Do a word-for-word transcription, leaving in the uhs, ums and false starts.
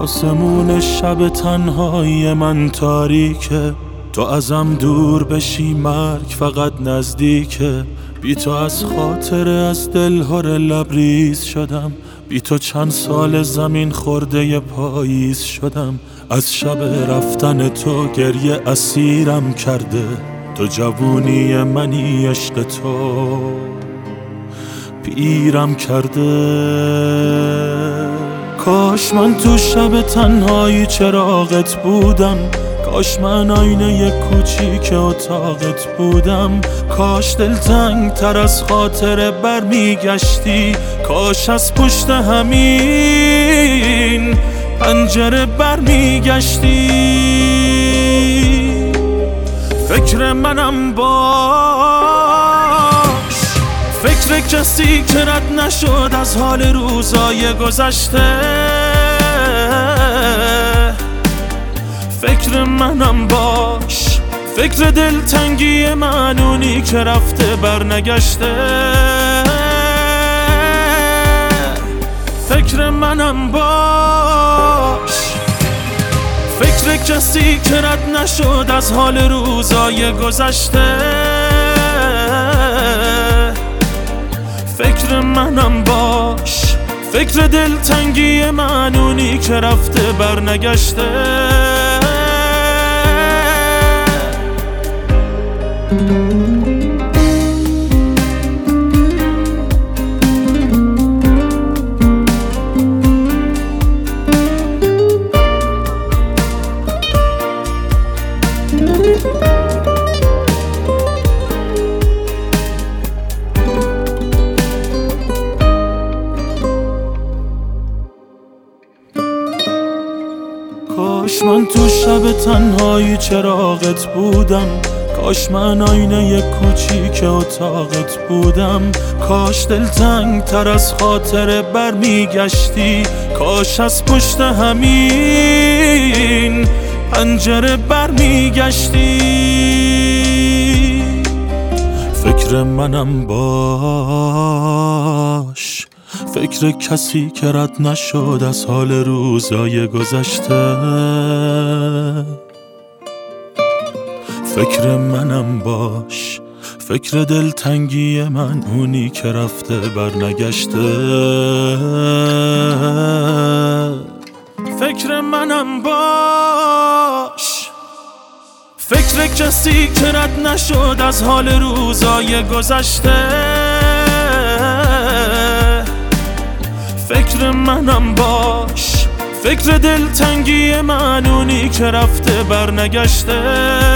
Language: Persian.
آسمون شب تنهایی من تاریکه، تو ازم دور بشی مرگ فقط نزدیکه. بی تو از خاطره از دلهار لبریز شدم، بی تو چند سال زمین خورده پاییز شدم. از شب رفتن تو گریه اسیرم کرده، تو جوونی منی عشق تو پیرم کرده. کاش من تو شب تنهایی چراغت بودم، کاش من آینه یک کوچیک اتاقت بودم. کاش دلتنگ تر از خاطره برمیگشتی، کاش از پشت همین پنجره برمیگشتی. فکر منم باش، فکر کسی که رد نشد از حال روزای گذشته. فکر منم باش، فکر دلتنگی من اونی که رفته برنگشته. فکر منم باش، فکر کسی که رد نشد از حال روزای گذشته. فکر منم باش، فکر دلتنگی من اونی که رفته برنگشته. کاش من تو شب تنهایی چراغت بودم، کاش من آینه یک کوچیک اتاقت بودم. کاش دلتنگ تر از خاطره برمیگشتی، کاش از پشت همین پنجره برمیگشتی. فکر منم باش، فکر کسی که رد نشد از حال روزای گذشته. فکر منم باش، فکر دلتنگی من اونی که رفته برنگشته. فکر منم باش، فکر کسی که رد نشد از حال روزای گذشته. فکر منم باش، فکر دلتنگی من اونی که رفته برنگشته.